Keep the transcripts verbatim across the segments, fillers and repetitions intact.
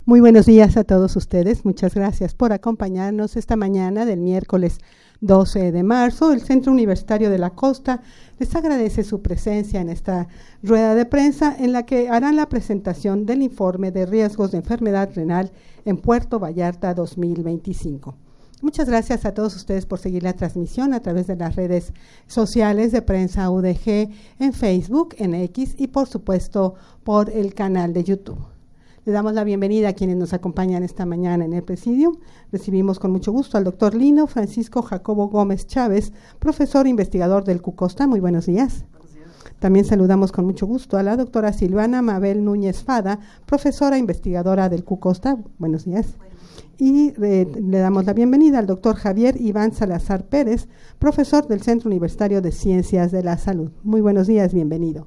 Muy buenos días a todos ustedes. Muchas gracias por acompañarnos esta mañana del miércoles doce de marzo. El Centro Universitario de la Costa les agradece su presencia en esta rueda de prensa en la que harán la presentación del informe de riesgos de enfermedad renal en Puerto Vallarta dos mil veinticinco. Muchas gracias a todos ustedes por seguir la transmisión a través de las redes sociales de Prensa U D G en Facebook, en X y por supuesto por el canal de YouTube. Le damos la bienvenida a quienes nos acompañan esta mañana en el Presidium. Recibimos con mucho gusto al doctor Lino Francisco Jacobo Gómez Chávez, profesor investigador del CUCOSTA. Muy buenos días. Buenos días. También saludamos con mucho gusto a la doctora Silvana Mabel Núñez Fada, profesora investigadora del CUCOSTA. Buenos días. Bueno. Y eh, le damos la bienvenida al doctor Javier Iván Salazar Pérez, profesor del Centro Universitario de Ciencias de la Salud. Muy buenos días, bienvenido.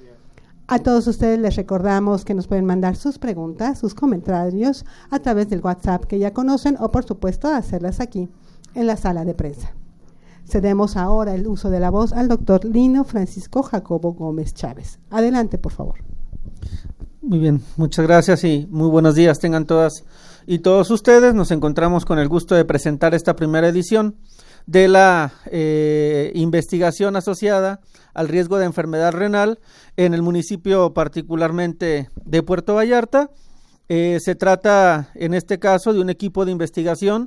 A todos ustedes les recordamos que nos pueden mandar sus preguntas, sus comentarios a través del WhatsApp que ya conocen o por supuesto hacerlas aquí en la sala de prensa. Cedemos ahora el uso de la voz al doctor Lino Francisco Jacobo Gómez Chávez. Adelante, por favor. Muy bien, muchas gracias y muy buenos días tengan todas y todos ustedes. Nos encontramos con el gusto de presentar esta primera edición de la eh, investigación asociada al riesgo de enfermedad renal en el municipio particularmente de Puerto Vallarta. Eh, se trata en este caso de un equipo de investigación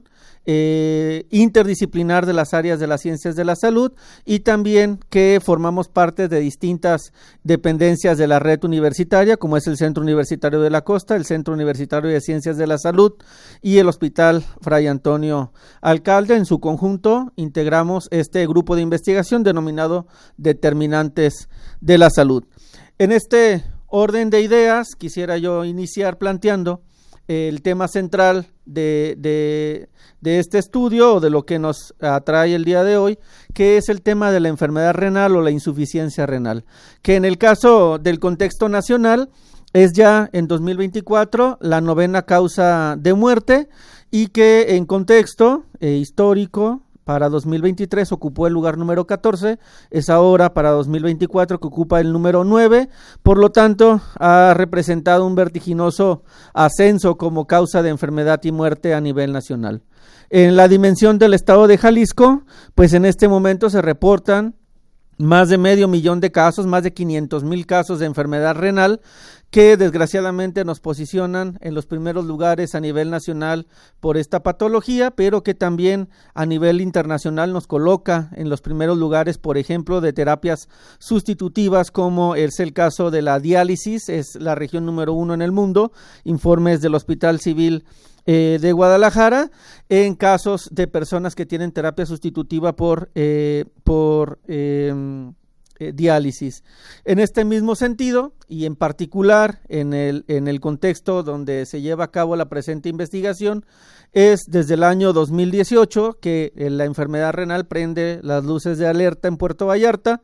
eh, interdisciplinar de las áreas de las ciencias de la salud y también que formamos parte de distintas dependencias de la red universitaria, como es el Centro Universitario de la Costa, el Centro Universitario de Ciencias de la Salud y el Hospital Fray Antonio Alcalde. En su conjunto integramos este grupo de investigación denominado Determinantes de la Salud. En este orden de ideas, quisiera yo iniciar planteando eh, el tema central de, de, de este estudio o de lo que nos atrae el día de hoy, que es el tema de la enfermedad renal o la insuficiencia renal, que en el caso del contexto nacional es ya en dos mil veinticuatro la novena causa de muerte y que en contexto eh, histórico para dos mil veintitrés ocupó el lugar número catorce, es ahora para dos mil veinticuatro que ocupa el número nueve, por lo tanto ha representado un vertiginoso ascenso como causa de enfermedad y muerte a nivel nacional. En la dimensión del estado de Jalisco, pues en este momento se reportan más de medio millón de casos, más de quinientos mil casos de enfermedad renal, que desgraciadamente nos posicionan en los primeros lugares a nivel nacional por esta patología, pero que también a nivel internacional nos coloca en los primeros lugares, por ejemplo, de terapias sustitutivas, como es el caso de la diálisis, es la región número uno en el mundo, informes del Hospital Civil Eh, de Guadalajara, en casos de personas que tienen terapia sustitutiva por, eh, por eh, eh, diálisis. En este mismo sentido, y en particular en el, en el contexto donde se lleva a cabo la presente investigación, es desde el año dos mil dieciocho que eh, la enfermedad renal prende las luces de alerta en Puerto Vallarta.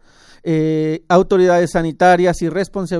Eh, autoridades sanitarias y,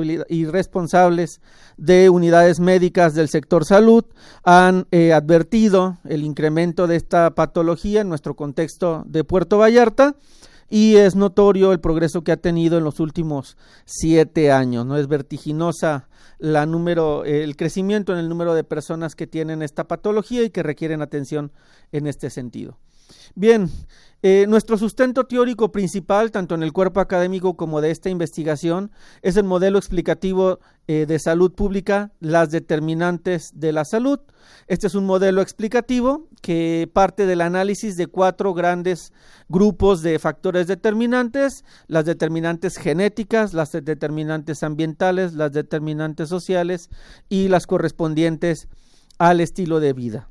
y responsables de unidades médicas del sector salud han eh, advertido el incremento de esta patología en nuestro contexto de Puerto Vallarta y es notorio el progreso que ha tenido en los últimos siete años, ¿no? Es vertiginosa la número, eh, el crecimiento en el número de personas que tienen esta patología y que requieren atención en este sentido. Bien, eh, nuestro sustento teórico principal, tanto en el cuerpo académico como de esta investigación, es el modelo explicativo eh, de salud pública, las determinantes de la salud. Este es un modelo explicativo que parte del análisis de cuatro grandes grupos de factores determinantes: las determinantes genéticas, las determinantes ambientales, las determinantes sociales y las correspondientes al estilo de vida.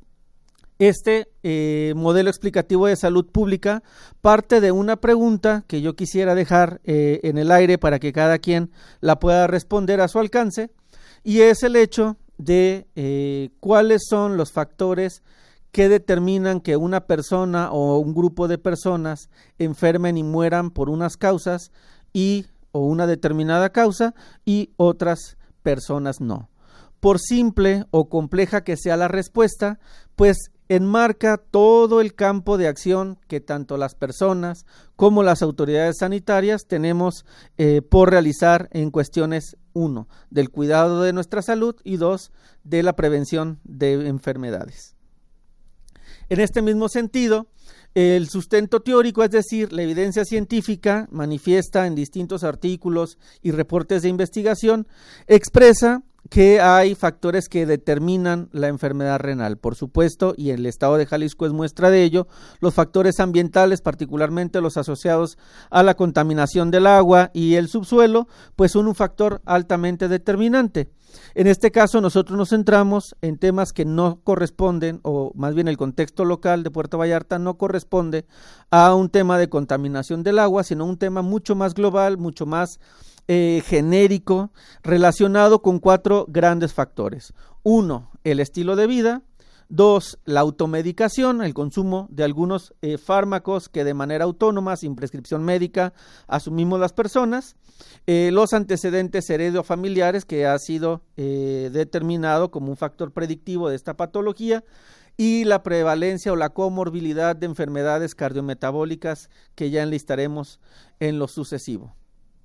Este eh, modelo explicativo de salud pública parte de una pregunta que yo quisiera dejar eh, en el aire para que cada quien la pueda responder a su alcance, y es el hecho de eh, cuáles son los factores que determinan que una persona o un grupo de personas enfermen y mueran por unas causas y o una determinada causa y otras personas no. Por simple o compleja que sea la respuesta, pues enmarca todo el campo de acción que tanto las personas como las autoridades sanitarias tenemos eh, por realizar en cuestiones, uno, del cuidado de nuestra salud y dos, de la prevención de enfermedades. En este mismo sentido, el sustento teórico, es decir, la evidencia científica, manifiesta en distintos artículos y reportes de investigación, expresa que hay factores que determinan la enfermedad renal, por supuesto, y el estado de Jalisco es muestra de ello, los factores ambientales, particularmente los asociados a la contaminación del agua y el subsuelo, pues son un factor altamente determinante. En este caso nosotros nos centramos en temas que no corresponden, o más bien el contexto local de Puerto Vallarta no corresponde a un tema de contaminación del agua, sino un tema mucho más global, mucho más eh, genérico, relacionado con cuatro grandes factores. Uno, el estilo de vida. Dos, la automedicación, el consumo de algunos eh, fármacos que de manera autónoma, sin prescripción médica, asumimos las personas. Eh, los antecedentes heredofamiliares, que ha sido eh, determinado como un factor predictivo de esta patología, y la prevalencia o la comorbilidad de enfermedades cardiometabólicas que ya enlistaremos en lo sucesivo.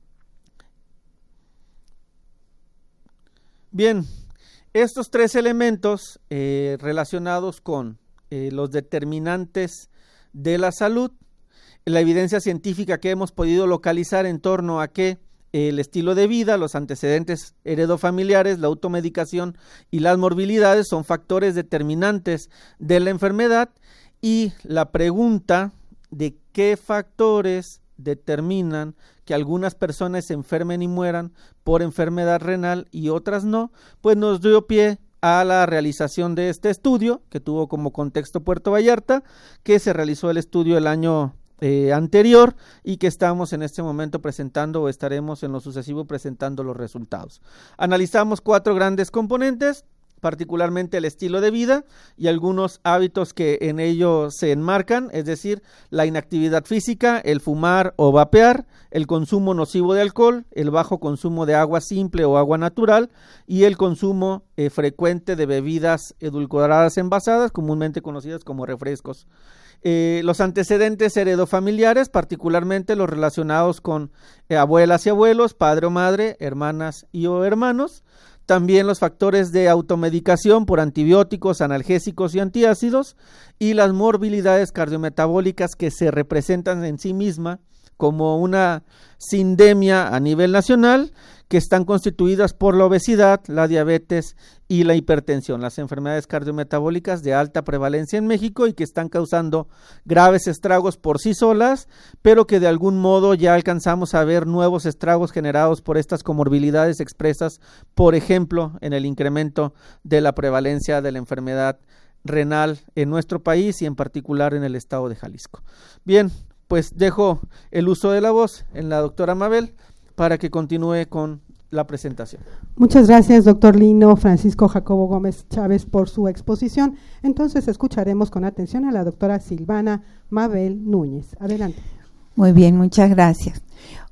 Bien, estos tres elementos eh, relacionados con eh, los determinantes de la salud, la evidencia científica que hemos podido localizar en torno a que el estilo de vida, los antecedentes heredofamiliares, la automedicación y las morbilidades son factores determinantes de la enfermedad, y la pregunta de qué factores determinan que algunas personas se enfermen y mueran por enfermedad renal y otras no, pues nos dio pie a la realización de este estudio, que tuvo como contexto Puerto Vallarta, que se realizó el estudio el año eh, anterior y que estamos en este momento presentando, o estaremos en lo sucesivo presentando los resultados. Analizamos cuatro grandes componentes, particularmente el estilo de vida y algunos hábitos que en ello se enmarcan, es decir, la inactividad física, el fumar o vapear, el consumo nocivo de alcohol, el bajo consumo de agua simple o agua natural y el consumo eh, frecuente de bebidas edulcoradas envasadas, comúnmente conocidas como refrescos. Eh, los antecedentes heredofamiliares, particularmente los relacionados con eh, abuelas y abuelos, padre o madre, hermanas y o hermanos. También los factores de automedicación por antibióticos, analgésicos y antiácidos, y las morbilidades cardiometabólicas que se representan en sí misma como una sindemia a nivel nacional, que están constituidas por la obesidad, la diabetes y la hipertensión, las enfermedades cardiometabólicas de alta prevalencia en México y que están causando graves estragos por sí solas, pero que de algún modo ya alcanzamos a ver nuevos estragos generados por estas comorbilidades expresas, por ejemplo, en el incremento de la prevalencia de la enfermedad renal en nuestro país y en particular en el estado de Jalisco. Bien, pues dejo el uso de la voz en la doctora Mabel para que continúe con la presentación. Muchas gracias, doctor Lino Francisco Jacobo Gómez Chávez, por su exposición. Entonces escucharemos con atención a la doctora Silvana Mabel Núñez. Adelante. Muy bien, muchas gracias.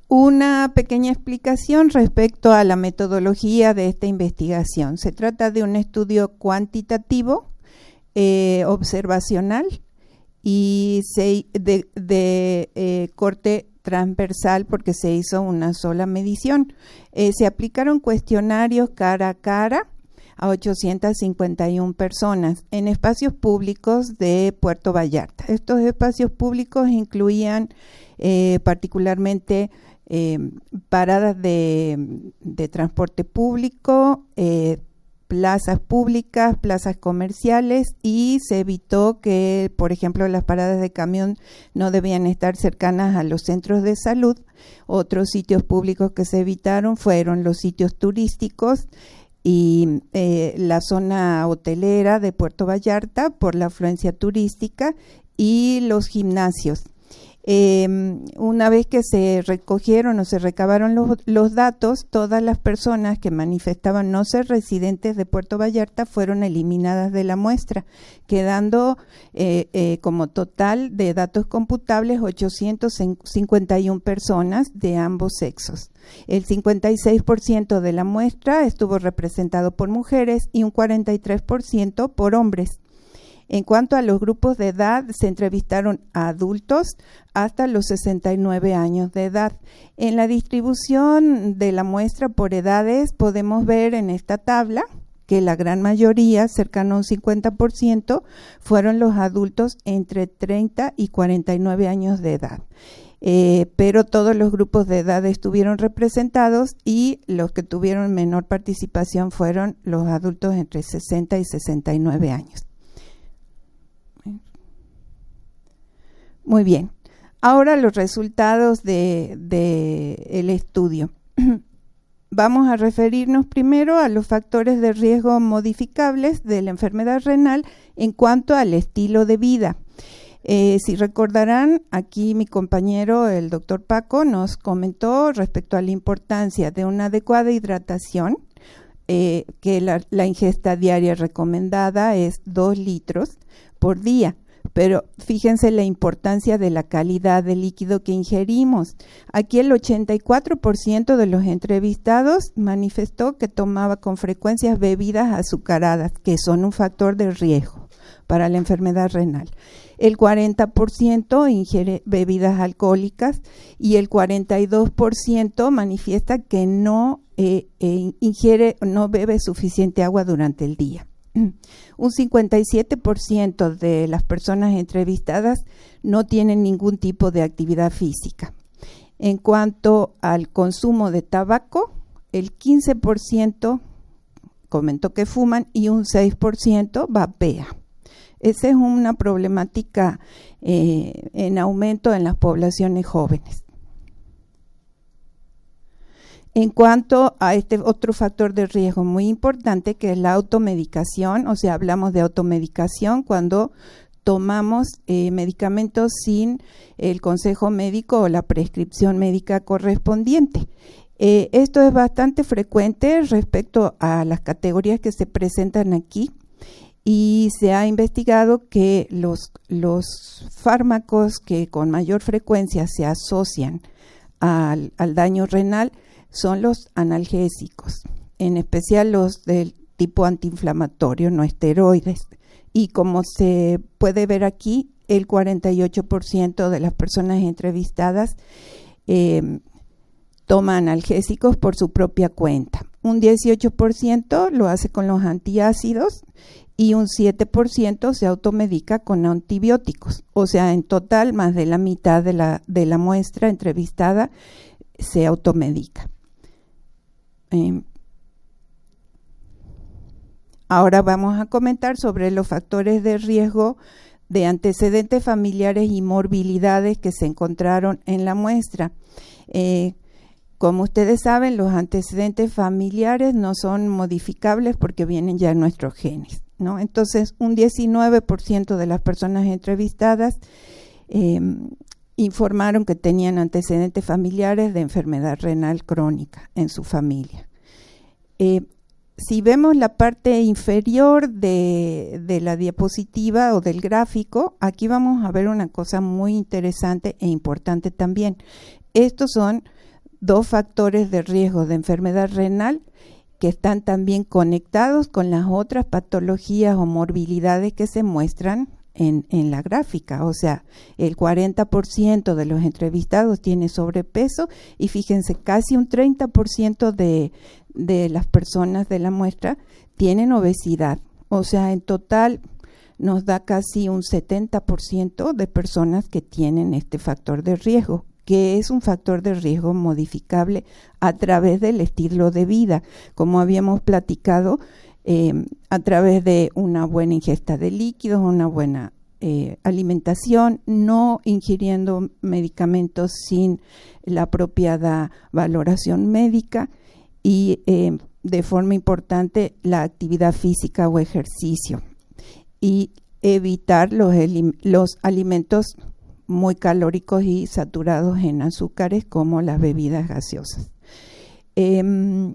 Una pequeña explicación respecto a la metodología de esta investigación. Se trata de un estudio cuantitativo, eh, observacional y se, de, de eh, corte transversal porque se hizo una sola medición. Eh, se aplicaron cuestionarios cara a cara a ochocientas cincuenta y una personas en espacios públicos de Puerto Vallarta. Estos espacios públicos incluían eh, particularmente eh, paradas de, de transporte público, eh, plazas públicas, plazas comerciales, y se evitó que, por ejemplo, las paradas de camión no debían estar cercanas a los centros de salud. Otros sitios públicos que se evitaron fueron los sitios turísticos y eh, la zona hotelera de Puerto Vallarta por la afluencia turística y los gimnasios. Eh, una vez que se recogieron o se recabaron los, los datos, todas las personas que manifestaban no ser residentes de Puerto Vallarta fueron eliminadas de la muestra, quedando eh, eh, como total de datos computables ochocientas cincuenta y una personas de ambos sexos. El cincuenta y seis por ciento de la muestra estuvo representado por mujeres y un cuarenta y tres por ciento por hombres. En cuanto a los grupos de edad, se entrevistaron a adultos hasta los sesenta y nueve años de edad. En la distribución de la muestra por edades podemos ver en esta tabla que la gran mayoría, cercano a un cincuenta por ciento, fueron los adultos entre treinta y cuarenta y nueve años de edad. Eh, pero todos los grupos de edad estuvieron representados y los que tuvieron menor participación fueron los adultos entre sesenta y sesenta y nueve años. Muy bien. Ahora los resultados de, de el estudio. Vamos a referirnos primero a los factores de riesgo modificables de la enfermedad renal en cuanto al estilo de vida. Eh, si recordarán, aquí mi compañero, el doctor Paco, nos comentó respecto a la importancia de una adecuada hidratación, eh, que la, la ingesta diaria recomendada es dos litros por día. Pero fíjense la importancia de la calidad del líquido que ingerimos. Aquí el ochenta y cuatro por ciento de los entrevistados manifestó que tomaba con frecuencia bebidas azucaradas, que son un factor de riesgo para la enfermedad renal. El cuarenta por ciento ingiere bebidas alcohólicas y el cuarenta y dos por ciento manifiesta que no eh, eh, ingiere, no bebe suficiente agua durante el día. Un cincuenta y siete por ciento de las personas entrevistadas no tienen ningún tipo de actividad física. En cuanto al consumo de tabaco, el quince por ciento comentó que fuman y un seis por ciento vapea. Esa es una problemática eh, en aumento en las poblaciones jóvenes. En cuanto a este otro factor de riesgo muy importante, que es la automedicación, o sea, hablamos de automedicación cuando tomamos eh, medicamentos sin el consejo médico o la prescripción médica correspondiente. Eh, esto es bastante frecuente respecto a las categorías que se presentan aquí y se ha investigado que los, los fármacos que con mayor frecuencia se asocian al, al daño renal son los analgésicos, en especial los del tipo antiinflamatorio, no esteroides. Y como se puede ver aquí, el cuarenta y ocho por ciento de las personas entrevistadas eh, toma analgésicos por su propia cuenta. Un dieciocho por ciento lo hace con los antiácidos y un siete por ciento se automedica con antibióticos. O sea, en total, más de la mitad de la, de la muestra entrevistada se automedica. Eh, ahora vamos a comentar sobre los factores de riesgo de antecedentes familiares y morbilidades que se encontraron en la muestra. Eh, como ustedes saben, los antecedentes familiares no son modificables porque vienen ya en nuestros genes, ¿no? Entonces, un diecinueve por ciento de las personas entrevistadas eh, informaron que tenían antecedentes familiares de enfermedad renal crónica en su familia. Eh, si vemos la parte inferior de, de la diapositiva o del gráfico, aquí vamos a ver una cosa muy interesante e importante también. Estos son dos factores de riesgo de enfermedad renal que están también conectados con las otras patologías o morbilidades que se muestran En, en la gráfica. O sea, el cuarenta por ciento de los entrevistados tiene sobrepeso y fíjense, casi un treinta por ciento de, de las personas de la muestra tienen obesidad. O sea, en total nos da casi un setenta por ciento de personas que tienen este factor de riesgo, que es un factor de riesgo modificable a través del estilo de vida, como habíamos platicado, Eh, a través de una buena ingesta de líquidos, una buena eh, alimentación, no ingiriendo medicamentos sin la apropiada valoración médica y eh, de forma importante la actividad física o ejercicio y evitar los, los alimentos muy calóricos y saturados en azúcares como las bebidas gaseosas. Eh,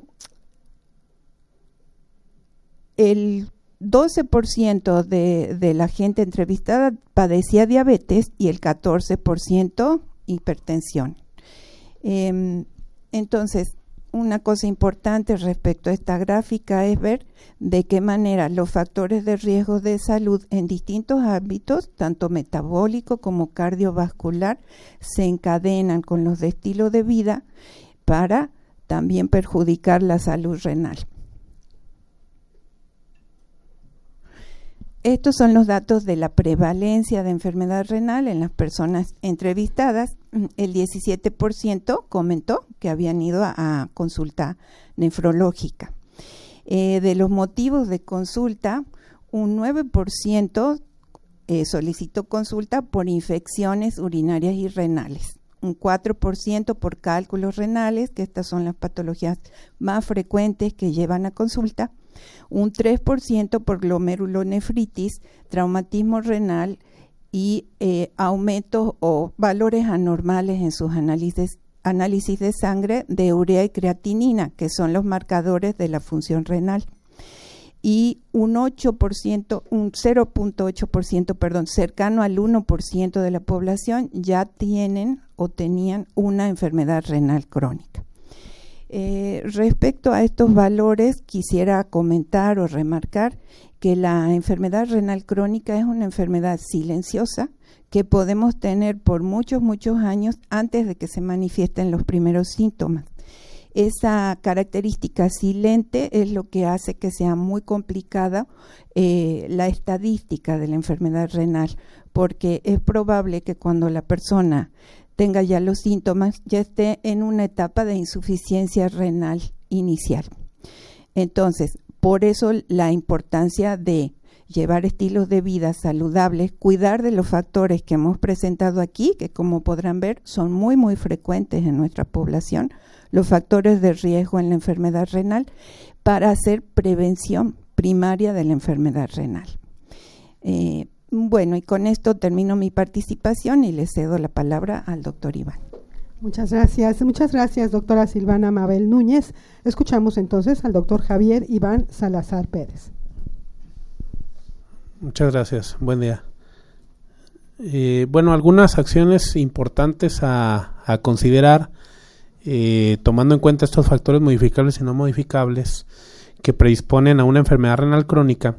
El doce por ciento de, de la gente entrevistada padecía diabetes y el catorce por ciento hipertensión. Eh, entonces, una cosa importante respecto a esta gráfica es ver de qué manera los factores de riesgo de salud en distintos ámbitos, tanto metabólico como cardiovascular, se encadenan con los de estilo de vida para también perjudicar la salud renal. Estos son los datos de la prevalencia de enfermedad renal en las personas entrevistadas. El diecisiete por ciento comentó que habían ido a, a consulta nefrológica. Eh, de los motivos de consulta, un nueve por ciento eh, solicitó consulta por infecciones urinarias y renales. Un cuatro por ciento por cálculos renales, que estas son las patologías más frecuentes que llevan a consulta. Un tres por ciento por glomerulonefritis, traumatismo renal y eh, aumentos o valores anormales en sus análisis, análisis de sangre de urea y creatinina, que son los marcadores de la función renal. Y un ocho por ciento, un cero punto ocho por ciento, perdón, cercano al uno por ciento de la población ya tienen o tenían una enfermedad renal crónica. Eh, respecto a estos valores, quisiera comentar o remarcar que la enfermedad renal crónica es una enfermedad silenciosa que podemos tener por muchos, muchos años antes de que se manifiesten los primeros síntomas. Esa característica silente es lo que hace que sea muy complicada eh, la estadística de la enfermedad renal, porque es probable que cuando la persona tenga ya los síntomas, ya esté en una etapa de insuficiencia renal inicial. Entonces, por eso la importancia de llevar estilos de vida saludables, cuidar de los factores que hemos presentado aquí, que como podrán ver son muy, muy frecuentes en nuestra población, los factores de riesgo en la enfermedad renal, para hacer prevención primaria de la enfermedad renal. Eh, Bueno, y con esto termino mi participación y le cedo la palabra al doctor Iván. Muchas gracias, muchas gracias, doctora Silvana Mabel Núñez. Escuchamos entonces al doctor Javier Iván Salazar Pérez. Muchas gracias, buen día. Eh, bueno, algunas acciones importantes a, a considerar, eh, tomando en cuenta estos factores modificables y no modificables que predisponen a una enfermedad renal crónica.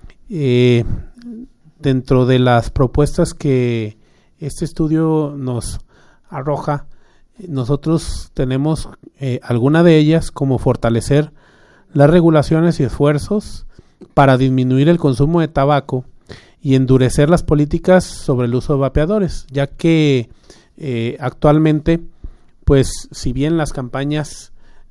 Eh, Dentro de las propuestas que este estudio nos arroja, nosotros tenemos eh, alguna de ellas como fortalecer las regulaciones y esfuerzos para disminuir el consumo de tabaco y endurecer las políticas sobre el uso de vapeadores, ya que eh, actualmente, pues si bien las campañas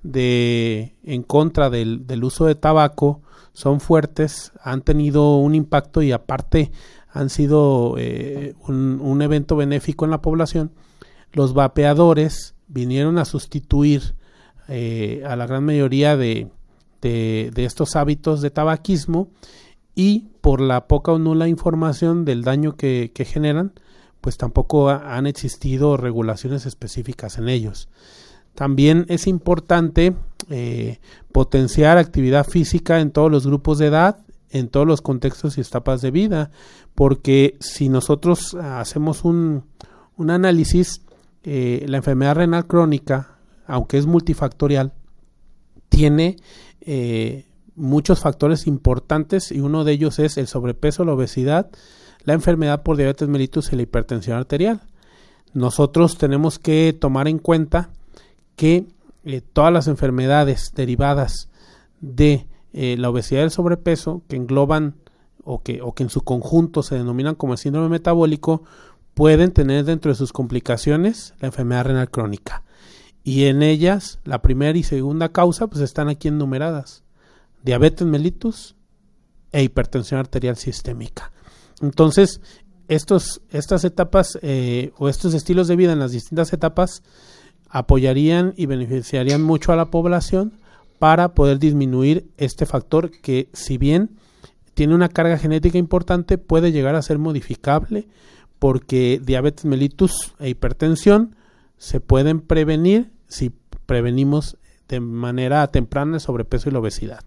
de en contra del, del uso de tabaco son fuertes, han tenido un impacto y aparte han sido eh, un, un evento benéfico en la población. Los vapeadores vinieron a sustituir eh, a la gran mayoría de, de, de estos hábitos de tabaquismo, y por la poca o nula información del daño que, que generan, pues tampoco ha, han existido regulaciones específicas en ellos. También es importante eh, potenciar actividad física en todos los grupos de edad, en todos los contextos y etapas de vida, porque si nosotros hacemos un, un análisis, eh, la enfermedad renal crónica, aunque es multifactorial, tiene eh, muchos factores importantes, y uno de ellos es el sobrepeso, la obesidad, la enfermedad por diabetes mellitus y la hipertensión arterial. Nosotros tenemos que tomar en cuenta que eh, todas las enfermedades derivadas de eh, la obesidad y el sobrepeso, que engloban o que, o que en su conjunto se denominan como el síndrome metabólico, pueden tener dentro de sus complicaciones la enfermedad renal crónica. Y en ellas, la primera y segunda causa, pues están aquí enumeradas: diabetes mellitus e hipertensión arterial sistémica. Entonces, estos, estas etapas eh, o estos estilos de vida en las distintas etapas apoyarían y beneficiarían mucho a la población para poder disminuir este factor que, si bien tiene una carga genética importante, puede llegar a ser modificable, porque diabetes mellitus e hipertensión se pueden prevenir si prevenimos de manera temprana el sobrepeso y la obesidad.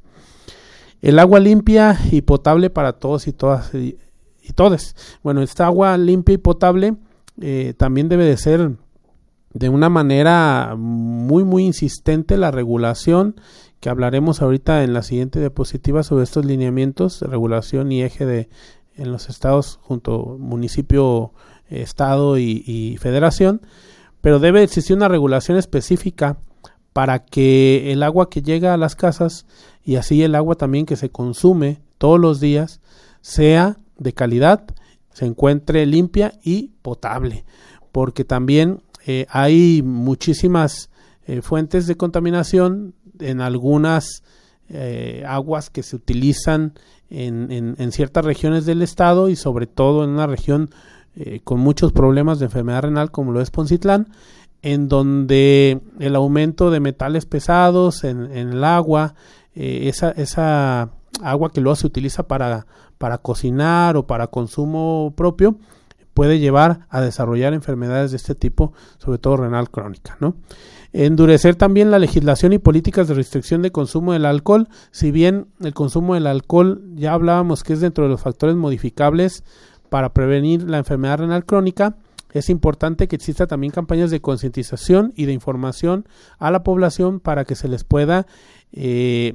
El agua limpia y potable para todos y todas y, y todes. Bueno, esta agua limpia y potable eh, también debe de ser de una manera muy muy insistente la regulación, que hablaremos ahorita en la siguiente diapositiva sobre estos lineamientos de regulación y eje de en los estados junto municipio, estado y, y federación, pero debe existir una regulación específica para que el agua que llega a las casas y así el agua también que se consume todos los días sea de calidad, se encuentre limpia y potable, porque también eh, hay muchísimas eh, fuentes de contaminación en algunas eh, aguas que se utilizan en, en, en ciertas regiones del estado y sobre todo en una región eh, con muchos problemas de enfermedad renal como lo es Poncitlán, en donde el aumento de metales pesados en, en el agua, eh, esa, esa agua que luego se utiliza para, para cocinar o para consumo propio, puede llevar a desarrollar enfermedades de este tipo, sobre todo renal crónica, ¿no? Endurecer también la legislación y políticas de restricción de consumo del alcohol. Si bien el consumo del alcohol ya hablábamos que es dentro de los factores modificables para prevenir la enfermedad renal crónica, es importante que exista también campañas de concientización y de información a la población para que se les pueda eh,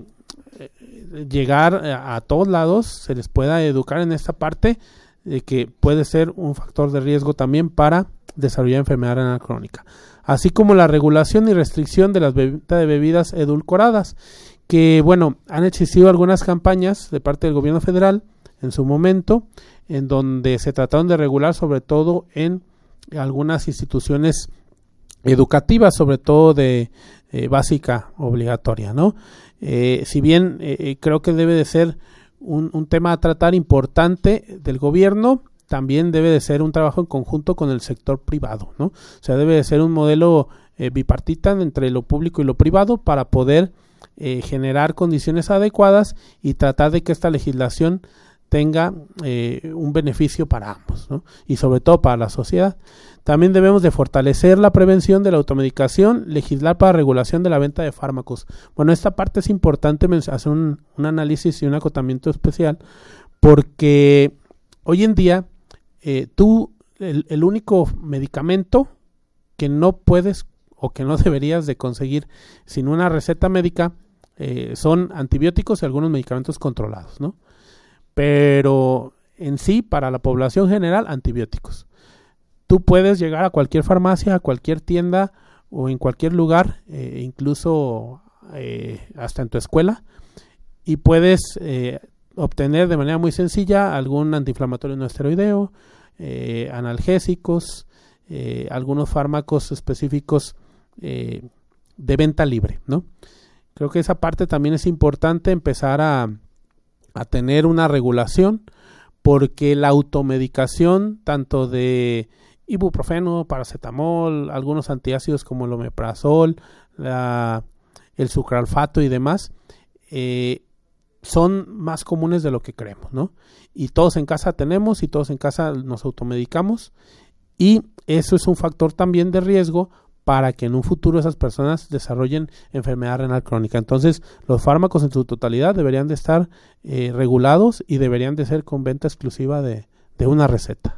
llegar a, a todos lados, se les pueda educar en esta parte de que puede ser un factor de riesgo también para desarrollar enfermedad renal crónica, así como la regulación y restricción de las venta de bebidas edulcoradas, que bueno, han existido algunas campañas de parte del gobierno federal en su momento, en donde se trataron de regular sobre todo en algunas instituciones educativas, sobre todo de eh, básica obligatoria, ¿no? Eh, si bien eh, creo que debe de ser un, un tema a tratar importante del gobierno, también debe de ser un trabajo en conjunto con el sector privado, ¿no? O sea, debe de ser un modelo eh, bipartita entre lo público y lo privado para poder eh, generar condiciones adecuadas y tratar de que esta legislación tenga eh, un beneficio para ambos, ¿no? Y sobre todo para la sociedad. También debemos de fortalecer la prevención de la automedicación, legislar para regulación de la venta de fármacos. Bueno, esta parte es importante hacer un, un análisis y un acotamiento especial, porque hoy en día eh, tú, el, el único medicamento que no puedes o que no deberías de conseguir sin una receta médica eh, son antibióticos y algunos medicamentos controlados, ¿no? Pero en sí, para la población general, antibióticos. Tú puedes llegar a cualquier farmacia, a cualquier tienda o en cualquier lugar, eh, incluso eh, hasta en tu escuela, y puedes eh, obtener de manera muy sencilla algún antiinflamatorio no esteroideo, eh, analgésicos, eh, algunos fármacos específicos eh, de venta libre, ¿no? Creo que esa parte también es importante empezar a a tener una regulación, porque la automedicación tanto de ibuprofeno, paracetamol, algunos antiácidos como el omeprazol, la, el sucralfato y demás, eh, son más comunes de lo que creemos, ¿no? Y todos en casa tenemos y todos en casa nos automedicamos, y eso es un factor también de riesgo para que en un futuro esas personas desarrollen enfermedad renal crónica. Entonces, los fármacos en su totalidad deberían de estar eh, regulados y deberían de ser con venta exclusiva de, de una receta.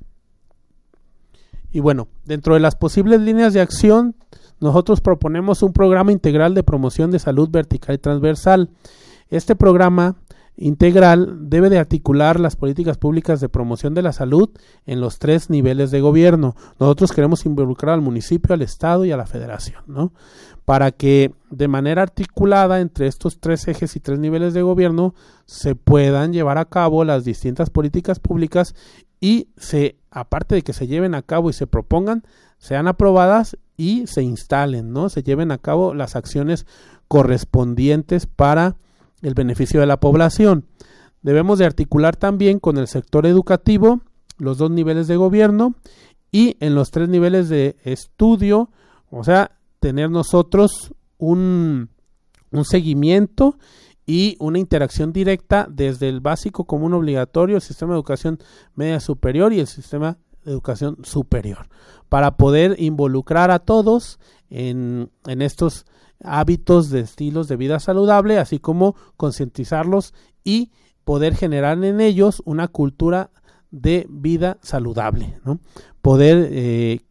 Y bueno, dentro de las posibles líneas de acción, nosotros proponemos un programa integral de promoción de salud vertical y transversal. Este programa integral debe de articular las políticas públicas de promoción de la salud en los tres niveles de gobierno. Nosotros queremos involucrar al municipio, al estado y a la federación, ¿no? Para que de manera articulada entre estos tres ejes y tres niveles de gobierno se puedan llevar a cabo las distintas políticas públicas y se, aparte de que se lleven a cabo y se propongan, sean aprobadas y se instalen, ¿no? Se lleven a cabo las acciones correspondientes para el beneficio de la población. Debemos de articular también con el sector educativo, los dos niveles de gobierno y en los tres niveles de estudio, o sea, tener nosotros un, un seguimiento y una interacción directa desde el básico común obligatorio, el sistema de educación media superior y el sistema de educación superior, para poder involucrar a todos en, en estos hábitos de estilos de vida saludable, así como concientizarlos y poder generar en ellos una cultura de vida saludable, ¿no? Poder eh,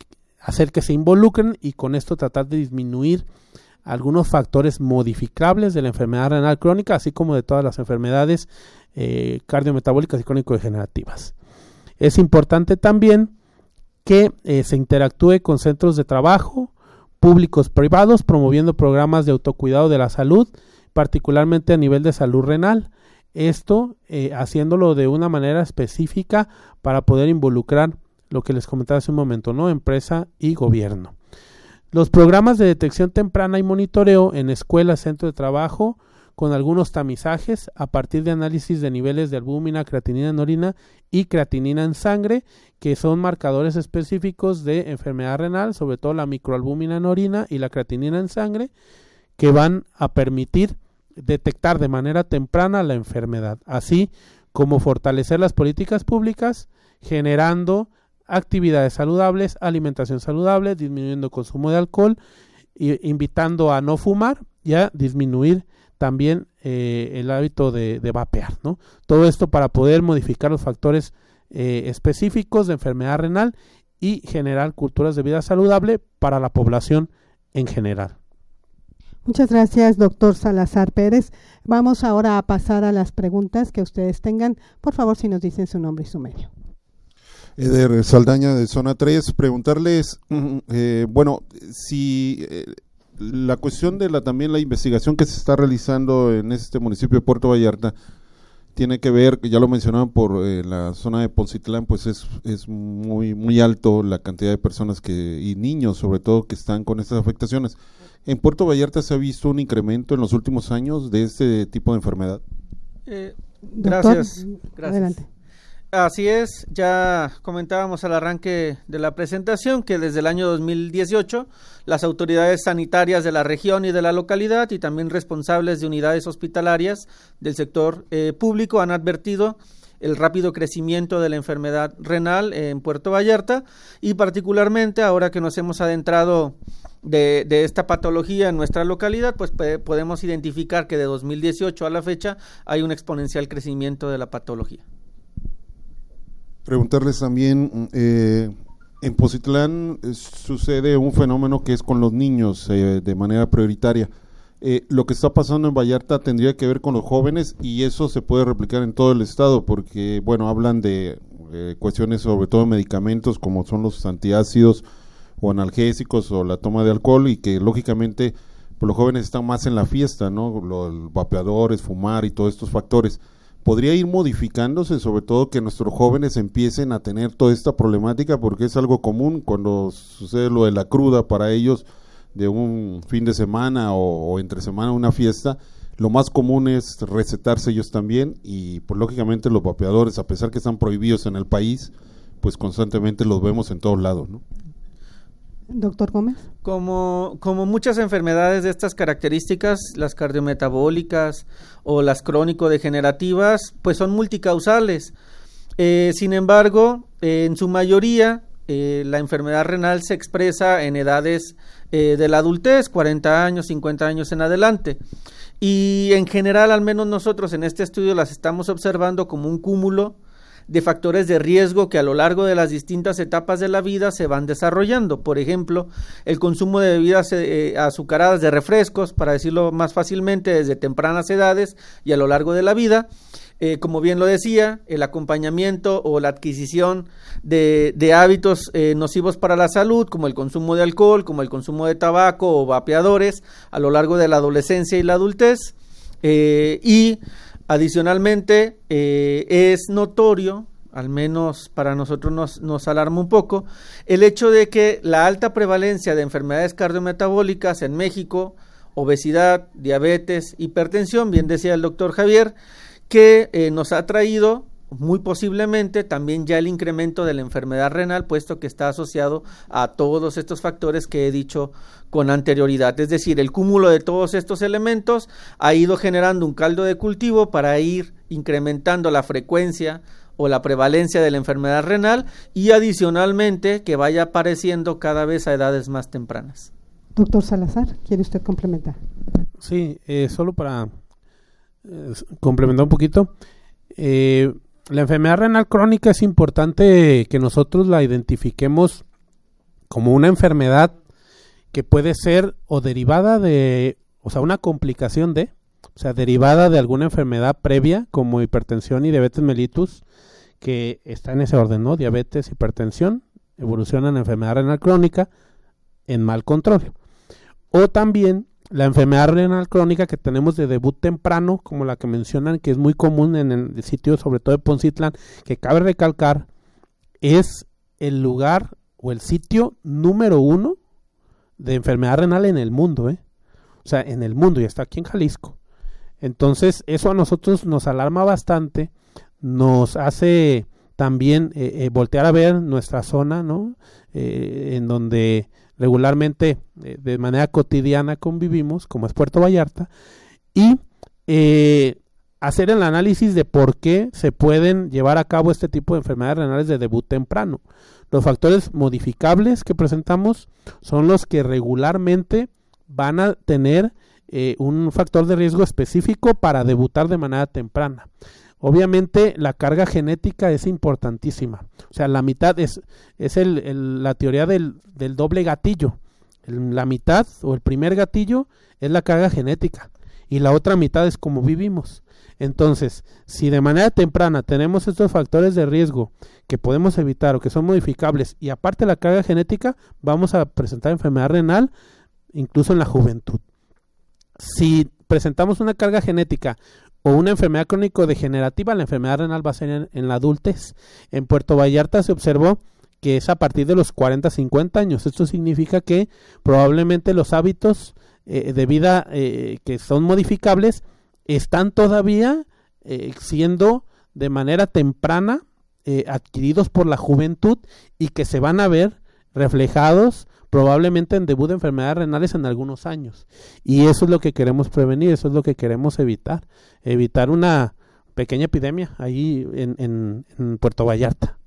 hacer que se involucren y con esto tratar de disminuir algunos factores modificables de la enfermedad renal crónica, así como de todas las enfermedades eh, cardiometabólicas y crónico-degenerativas. Es importante también que eh, se interactúe con centros de trabajo, públicos privados, promoviendo programas de autocuidado de la salud, particularmente a nivel de salud renal. Esto eh, haciéndolo de una manera específica para poder involucrar lo que les comentaba hace un momento, ¿no? Empresa y gobierno. Los programas de detección temprana y monitoreo en escuelas, centros de trabajo, con algunos tamizajes a partir de análisis de niveles de albúmina, creatinina en orina y creatinina en sangre, que son marcadores específicos de enfermedad renal, sobre todo la microalbúmina en orina y la creatinina en sangre, que van a permitir detectar de manera temprana la enfermedad, así como fortalecer las políticas públicas, generando actividades saludables, alimentación saludable, disminuyendo el consumo de alcohol, e invitando a no fumar y a disminuir también eh, el hábito de, de vapear, ¿no? Todo esto para poder modificar los factores eh, específicos de enfermedad renal y generar culturas de vida saludable para la población en general. Muchas gracias, doctor Salazar Pérez. Vamos ahora a pasar a las preguntas que ustedes tengan. Por favor, si nos dicen su nombre y su medio. Eder Saldaña, de Zona tres, preguntarles, eh, bueno, si eh, la cuestión de la también la investigación que se está realizando en este municipio de Puerto Vallarta tiene que ver, ya lo mencionaban, por eh, la zona de Poncitlán, pues es es muy muy alto la cantidad de personas que y niños sobre todo que están con estas afectaciones. ¿En Puerto Vallarta se ha visto un incremento en los últimos años de este tipo de enfermedad? Eh, gracias, Doctor, gracias. Adelante. Así es, ya comentábamos al arranque de la presentación que desde el año dos mil dieciocho las autoridades sanitarias de la región y de la localidad y también responsables de unidades hospitalarias del sector eh, público han advertido el rápido crecimiento de la enfermedad renal en Puerto Vallarta y particularmente ahora que nos hemos adentrado de, de esta patología en nuestra localidad, pues p- podemos identificar que de dos mil dieciocho a la fecha hay un exponencial crecimiento de la patología. Preguntarles también, eh, en Poncitlán eh, sucede un fenómeno que es con los niños eh, de manera prioritaria. Eh, lo que está pasando en Vallarta tendría que ver con los jóvenes y eso se puede replicar en todo el estado porque, bueno, hablan de eh, cuestiones sobre todo medicamentos como son los antiácidos o analgésicos o la toma de alcohol y que lógicamente pues, los jóvenes están más en la fiesta, ¿no? Los vapeadores, fumar y todos estos factores. Podría ir modificándose, sobre todo que nuestros jóvenes empiecen a tener toda esta problemática porque es algo común cuando sucede lo de la cruda para ellos de un fin de semana o, o entre semana una fiesta, lo más común es recetarse ellos también y pues lógicamente los vapeadores, a pesar que están prohibidos en el país, pues constantemente los vemos en todos lados, ¿no? Doctor Gómez. Como, como muchas enfermedades de estas características, las cardiometabólicas o las crónico-degenerativas, pues son multicausales. Eh, sin embargo, eh, en su mayoría, eh, la enfermedad renal se expresa en edades eh, de la adultez, cuarenta años, cincuenta años en adelante. Y en general, al menos nosotros en este estudio las estamos observando como un cúmulo de factores de riesgo que a lo largo de las distintas etapas de la vida se van desarrollando. Por ejemplo, el consumo de bebidas eh, azucaradas, de refrescos, para decirlo más fácilmente, desde tempranas edades y a lo largo de la vida. Eh, como bien lo decía, el acompañamiento o la adquisición de, de hábitos eh, nocivos para la salud, como el consumo de alcohol, como el consumo de tabaco o vapeadores a lo largo de la adolescencia y la adultez. Eh, y Adicionalmente, eh, es notorio, al menos para nosotros nos, nos alarma un poco, el hecho de que la alta prevalencia de enfermedades cardiometabólicas en México, obesidad, diabetes, hipertensión, bien decía el doctor Javier, que eh, nos ha traído muy posiblemente también ya el incremento de la enfermedad renal, puesto que está asociado a todos estos factores que he dicho con anterioridad. Es decir, el cúmulo de todos estos elementos ha ido generando un caldo de cultivo para ir incrementando la frecuencia o la prevalencia de la enfermedad renal y adicionalmente que vaya apareciendo cada vez a edades más tempranas. Doctor Salazar, ¿quiere usted complementar? Sí, eh, solo para eh, complementar un poquito. Eh, La enfermedad renal crónica es importante que nosotros la identifiquemos como una enfermedad que puede ser o derivada de, o sea, una complicación de, o sea, derivada de alguna enfermedad previa como hipertensión y diabetes mellitus, que está en ese orden, ¿no? Diabetes, hipertensión, evoluciona en enfermedad renal crónica en mal control. O también la enfermedad renal crónica que tenemos de debut temprano, como la que mencionan, que es muy común en el sitio, sobre todo de Poncitlán, que cabe recalcar, es el lugar o el sitio número uno de enfermedad renal en el mundo, ¿eh? O sea, en el mundo, y está aquí en Jalisco. Entonces, eso a nosotros nos alarma bastante, nos hace también eh, eh, voltear a ver nuestra zona, ¿no? Eh, en donde regularmente, eh, de manera cotidiana convivimos, como es Puerto Vallarta, y eh, hacer el análisis de por qué se pueden llevar a cabo este tipo de enfermedades renales de debut temprano. Los factores modificables que presentamos son los que regularmente van a tener eh, un factor de riesgo específico para debutar de manera temprana. Obviamente la carga genética es importantísima, o sea, la mitad es, es el, el, la teoría del, del doble gatillo. El, la mitad o el primer gatillo es la carga genética y la otra mitad es cómo vivimos. Entonces, si de manera temprana tenemos estos factores de riesgo que podemos evitar o que son modificables y aparte la carga genética, vamos a presentar enfermedad renal incluso en la juventud. Si presentamos una carga genética o una enfermedad crónico-degenerativa, la enfermedad renal va a ser en, en la adultez. En Puerto Vallarta se observó que es a partir de los cuarenta a cincuenta años. Esto significa que probablemente los hábitos eh, de vida eh, que son modificables están todavía eh, siendo de manera temprana eh, adquiridos por la juventud y que se van a ver reflejados probablemente en debut de enfermedades renales en algunos años. Y eso es lo que queremos prevenir, eso es lo que queremos evitar, evitar una pequeña epidemia ahí en, en, en Puerto Vallarta.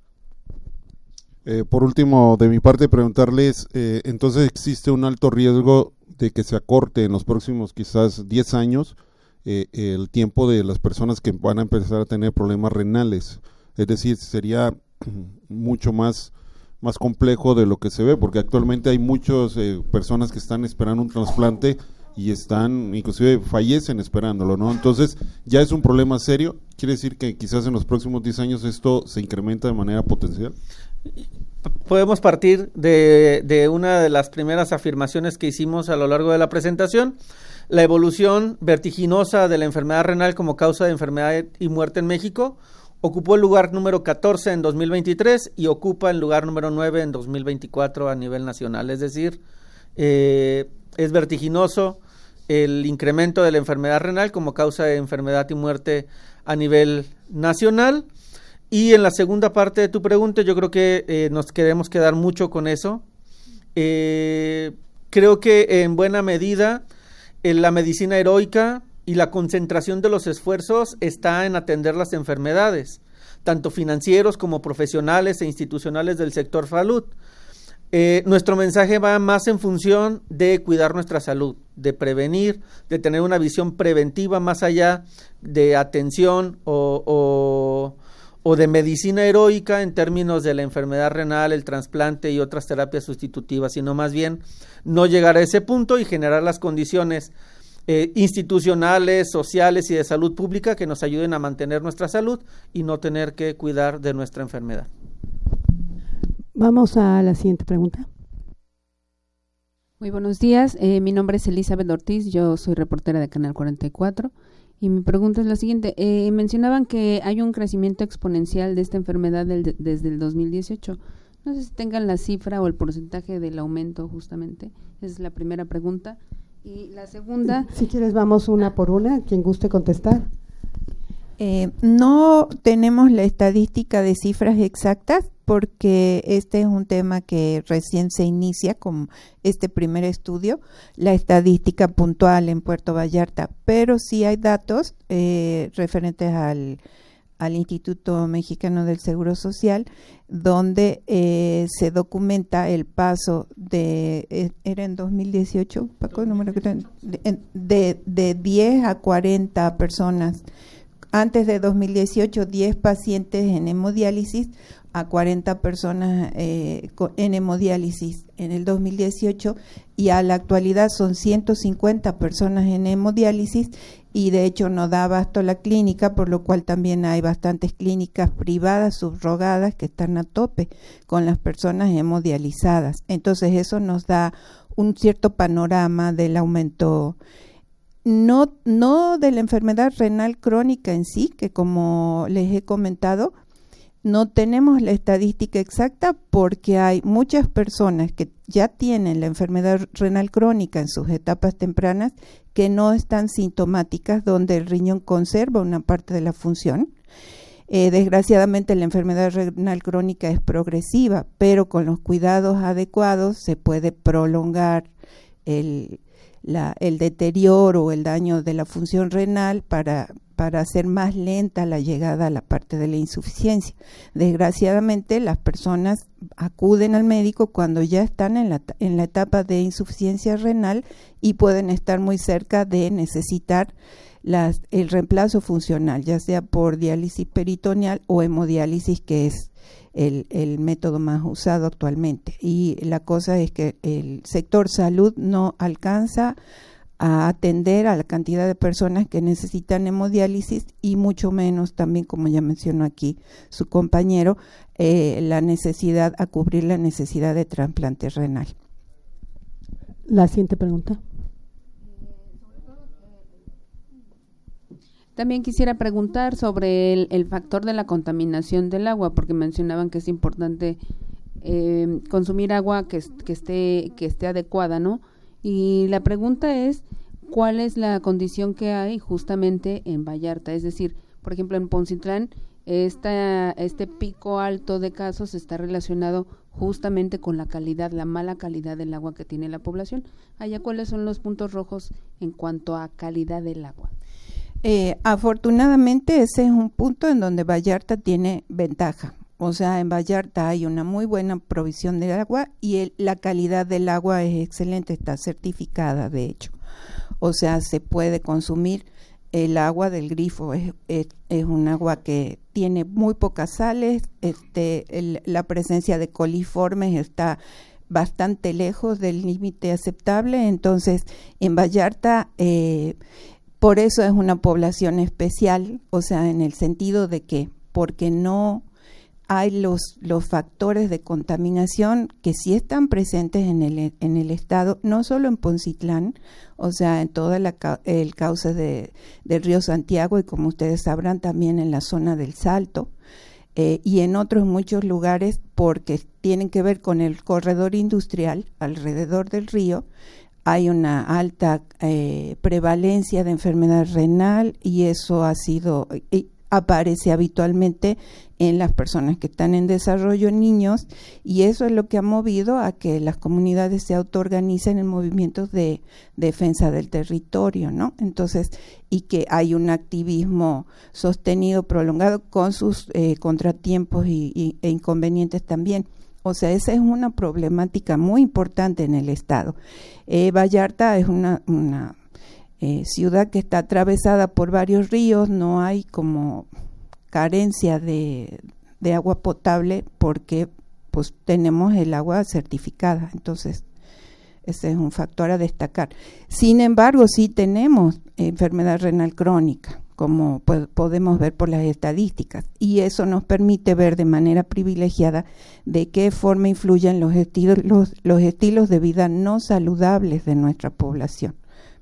Eh, por último, de mi parte, preguntarles, eh, entonces existe un alto riesgo de que se acorte en los próximos quizás diez años eh, el tiempo de las personas que van a empezar a tener problemas renales, es decir, sería mucho más más complejo de lo que se ve, porque actualmente hay muchas eh, personas que están esperando un trasplante y están, inclusive fallecen esperándolo, ¿no? Entonces ya es un problema serio. ¿Quiere decir que quizás en los próximos diez años esto se incrementa de manera potencial? Podemos partir de, de una de las primeras afirmaciones que hicimos a lo largo de la presentación, la evolución vertiginosa de la enfermedad renal como causa de enfermedad y muerte en México. Ocupó el lugar número catorce en dos mil veintitrés y ocupa el lugar número nueve en dos mil veinticuatro a nivel nacional. Es decir, eh, es vertiginoso el incremento de la enfermedad renal como causa de enfermedad y muerte a nivel nacional. Y en la segunda parte de tu pregunta, yo creo que eh, nos queremos quedar mucho con eso. Eh, creo que en buena medida en la medicina heroica y la concentración de los esfuerzos está en atender las enfermedades, tanto financieros como profesionales e institucionales del sector salud. Eh, nuestro mensaje va más en función de cuidar nuestra salud, de prevenir, de tener una visión preventiva más allá de atención o, o, o de medicina heroica en términos de la enfermedad renal, el trasplante y otras terapias sustitutivas, sino más bien no llegar a ese punto y generar las condiciones Eh, institucionales, sociales y de salud pública que nos ayuden a mantener nuestra salud y no tener que cuidar de nuestra enfermedad. Vamos a la siguiente pregunta. Muy buenos días, eh, mi nombre es Elizabeth Ortiz, yo soy reportera de Canal cuarenta y cuatro y mi pregunta es la siguiente. Eh, mencionaban que hay un crecimiento exponencial de esta enfermedad del, desde el dos mil dieciocho. No sé si tengan la cifra o el porcentaje del aumento justamente. Esa es la primera pregunta. Y la segunda... Si quieres vamos una por una, quien guste contestar. Eh, no tenemos la estadística de cifras exactas porque este es un tema que recién se inicia con este primer estudio, la estadística puntual en Puerto Vallarta, pero sí hay datos eh, referentes al, al Instituto Mexicano del Seguro Social, donde eh, se documenta el paso de, eh, era en dos mil dieciocho, Paco, número que de, de, de diez a cuarenta personas antes de dos mil dieciocho, diez pacientes en hemodiálisis a cuarenta personas eh, en hemodiálisis en el dos mil dieciocho, y a la actualidad son ciento cincuenta personas en hemodiálisis, y de hecho no da abasto la clínica, por lo cual también hay bastantes clínicas privadas subrogadas que están a tope con las personas hemodializadas. Entonces eso nos da un cierto panorama del aumento, no, no de la enfermedad renal crónica en sí, que como les he comentado, no tenemos la estadística exacta porque hay muchas personas que ya tienen la enfermedad renal crónica en sus etapas tempranas que no están sintomáticas, donde el riñón conserva una parte de la función. Eh, desgraciadamente la enfermedad renal crónica es progresiva, pero con los cuidados adecuados se puede prolongar el, la, el deterioro o el daño de la función renal para para hacer más lenta la llegada a la parte de la insuficiencia. Desgraciadamente, las personas acuden al médico cuando ya están en la, en la etapa de insuficiencia renal y pueden estar muy cerca de necesitar las, el reemplazo funcional, ya sea por diálisis peritoneal o hemodiálisis, que es el, el método más usado actualmente. Y la cosa es que el sector salud no alcanza a atender a la cantidad de personas que necesitan hemodiálisis, y mucho menos también, como ya mencionó aquí su compañero, eh, la necesidad, a cubrir la necesidad de trasplante renal. La siguiente pregunta. También quisiera preguntar sobre el, el factor de la contaminación del agua, porque mencionaban que es importante eh, consumir agua que, que esté que esté adecuada, ¿no? Y la pregunta es, ¿cuál es la condición que hay justamente en Vallarta? Es decir, por ejemplo, en Poncitlán, esta, este pico alto de casos está relacionado justamente con la calidad, la mala calidad del agua que tiene la población. Allá, ¿cuáles son los puntos rojos en cuanto a calidad del agua? Eh, afortunadamente, ese es un punto en donde Vallarta tiene ventaja. O sea, en Vallarta hay una muy buena provisión de agua y el, la calidad del agua es excelente, está certificada de hecho. O sea, se puede consumir el agua del grifo, es, es, es un agua que tiene muy pocas sales, este, el, la presencia de coliformes está bastante lejos del límite aceptable. Entonces, en Vallarta, eh, por eso es una población especial, o sea, en el sentido de que, porque no hay los, los factores de contaminación que sí están presentes en el, en el estado, no solo en Poncitlán, o sea, en todo la, el cauce de, del río Santiago, y como ustedes sabrán también en la zona del Salto, eh, y en otros muchos lugares, porque tienen que ver con el corredor industrial alrededor del río. Hay una alta eh, prevalencia de enfermedad renal, y eso ha sido... Eh, aparece habitualmente en las personas que están en desarrollo, niños, y eso es lo que ha movido a que las comunidades se autoorganicen en movimientos de defensa del territorio, ¿no? Entonces, y que hay un activismo sostenido, prolongado, con sus eh, contratiempos y, y, e inconvenientes también. O sea, esa es una problemática muy importante en el estado. Eh, Vallarta es una... una Eh, ciudad que está atravesada por varios ríos, no hay como carencia de, de agua potable porque pues tenemos el agua certificada, entonces ese es un factor a destacar. Sin embargo, sí tenemos enfermedad renal crónica, como pues, podemos ver por las estadísticas, y eso nos permite ver de manera privilegiada de qué forma influyen los estilos, los, los estilos de vida no saludables de nuestra población.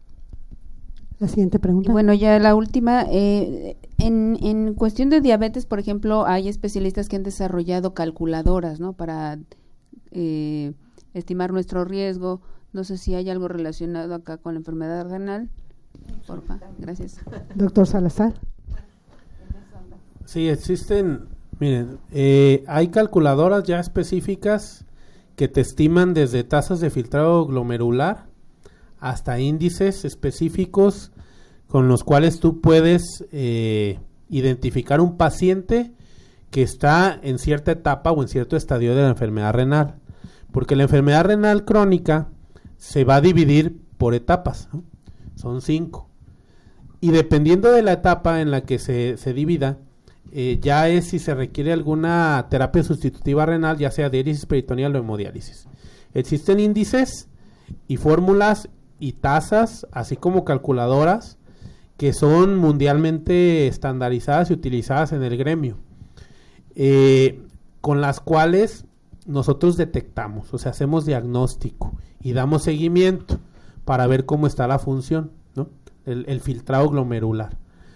La siguiente pregunta. Y bueno, ya la última, eh, en, en cuestión de diabetes, por ejemplo, hay especialistas que han desarrollado calculadoras, ¿no? Para eh, estimar nuestro riesgo. No sé si hay algo relacionado acá con la enfermedad renal. Porfa, gracias. Doctor Salazar. Sí, existen, miren, eh, hay calculadoras ya específicas que te estiman desde tasas de filtrado glomerular hasta índices específicos con los cuales tú puedes eh, identificar un paciente que está en cierta etapa o en cierto estadio de la enfermedad renal, porque la enfermedad renal crónica se va a dividir por etapas, ¿no? Son cinco. y dependiendo de la etapa en la que se, se divida, eh, ya es si se requiere alguna terapia sustitutiva renal, ya sea diálisis peritoneal o hemodiálisis. Existen índices y fórmulas y tasas, así como calculadoras, que son mundialmente estandarizadas y utilizadas en el gremio, eh, con las cuales nosotros detectamos, o sea, hacemos diagnóstico y damos seguimiento para ver cómo está la función, ¿no? El, el filtrado glomerular.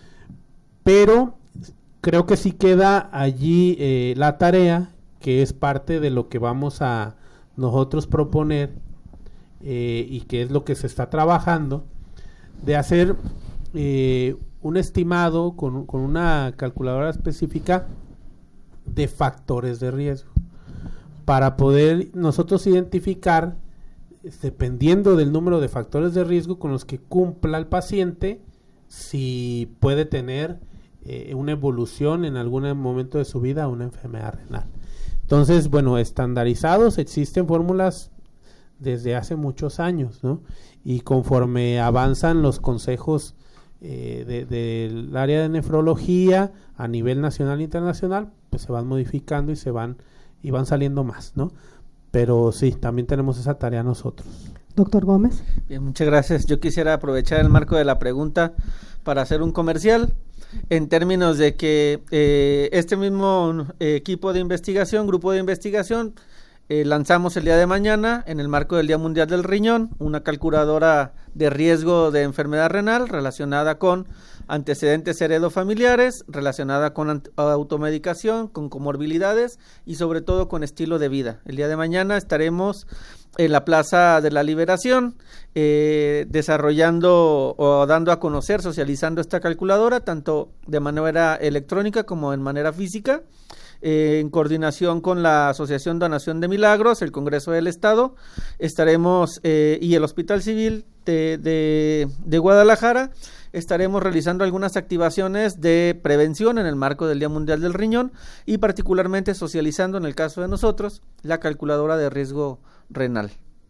Pero creo que sí queda allí eh, la tarea, que es parte de lo que vamos a nosotros proponer eh, y que es lo que se está trabajando, de hacer eh, un estimado con, con una calculadora específica de factores de riesgo, para poder nosotros identificar, dependiendo del número de factores de riesgo con los que cumpla el paciente, si puede tener eh, una evolución en algún momento de su vida a una enfermedad renal. Entonces, bueno, estandarizados, existen fórmulas desde hace muchos años, ¿no? Y conforme avanzan los consejos eh, de, del área de nefrología a nivel nacional e internacional, pues se van modificando y se van y van saliendo más, ¿no? Pero sí, también tenemos esa tarea nosotros. Doctor Gómez. Bien, muchas gracias. Yo quisiera aprovechar el marco de la pregunta para hacer un comercial en términos de que eh, este mismo eh, equipo de investigación, grupo de investigación, eh, lanzamos el día de mañana, en el marco del Día Mundial del Riñón, una calculadora de riesgo de enfermedad renal relacionada con antecedentes heredofamiliares, relacionada con automedicación, con comorbilidades y sobre todo con estilo de vida. El día de mañana estaremos en la Plaza de la Liberación eh, desarrollando o dando a conocer, socializando esta calculadora, tanto de manera electrónica como en manera física, eh, en coordinación con la Asociación Donación de Milagros, el Congreso del Estado, estaremos eh, y el Hospital Civil de, de, de Guadalajara. Estaremos realizando algunas activaciones de prevención en el marco del Día Mundial del Riñón y particularmente socializando, en el caso de nosotros, la calculadora de riesgo renal.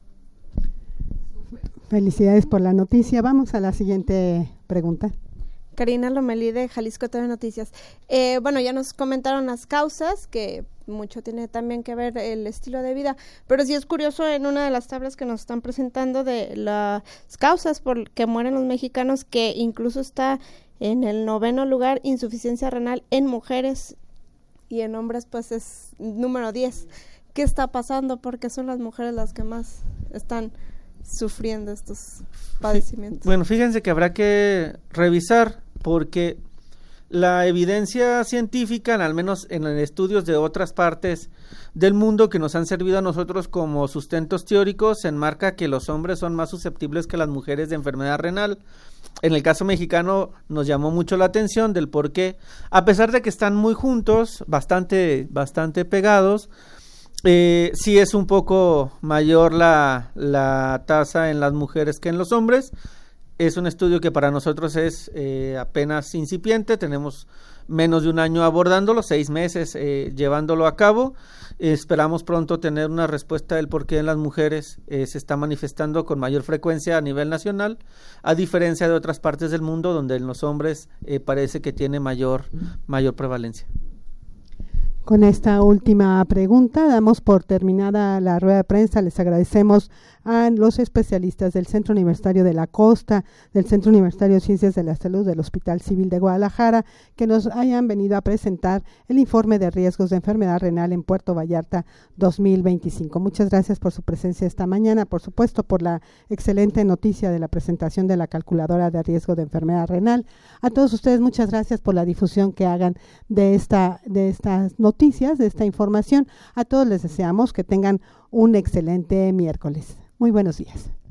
Felicidades por la noticia. Vamos a la siguiente pregunta. Karina Lomelí de Jalisco T V Noticias. Eh, bueno, ya nos comentaron las causas, que mucho tiene también que ver el estilo de vida, pero sí es curioso en una de las tablas que nos están presentando de las causas por que mueren los mexicanos, que incluso está en el noveno lugar insuficiencia renal en mujeres y en hombres pues es número diez. ¿Qué está pasando? Porque son las mujeres las que más están sufriendo estos padecimientos. Bueno, fíjense que habrá que revisar, porque la evidencia científica, al menos en estudios de otras partes del mundo que nos han servido a nosotros como sustentos teóricos, enmarca que los hombres son más susceptibles que las mujeres de enfermedad renal. En el caso mexicano nos llamó mucho la atención del por qué, a pesar de que están muy juntos, bastante, bastante pegados, Eh, sí es un poco mayor la, la tasa en las mujeres que en los hombres. Es un estudio que para nosotros es eh, apenas incipiente, tenemos menos de un año abordándolo, seis meses eh, llevándolo a cabo. Eh, esperamos pronto tener una respuesta del por qué en las mujeres eh, se está manifestando con mayor frecuencia a nivel nacional, a diferencia de otras partes del mundo donde en los hombres eh, parece que tiene mayor, mayor prevalencia. Con esta última pregunta damos por terminada la rueda de prensa. Les agradecemos a los especialistas del Centro Universitario de la Costa, del Centro Universitario de Ciencias de la Salud del Hospital Civil de Guadalajara, que nos hayan venido a presentar el informe de riesgos de enfermedad renal en Puerto Vallarta dos mil veinticinco. Muchas gracias por su presencia esta mañana, por supuesto por la excelente noticia de la presentación de la calculadora de riesgo de enfermedad renal. A todos ustedes muchas gracias por la difusión que hagan de esta de estas noticias, de esta información. A todos les deseamos que tengan un excelente miércoles. Muy buenos días.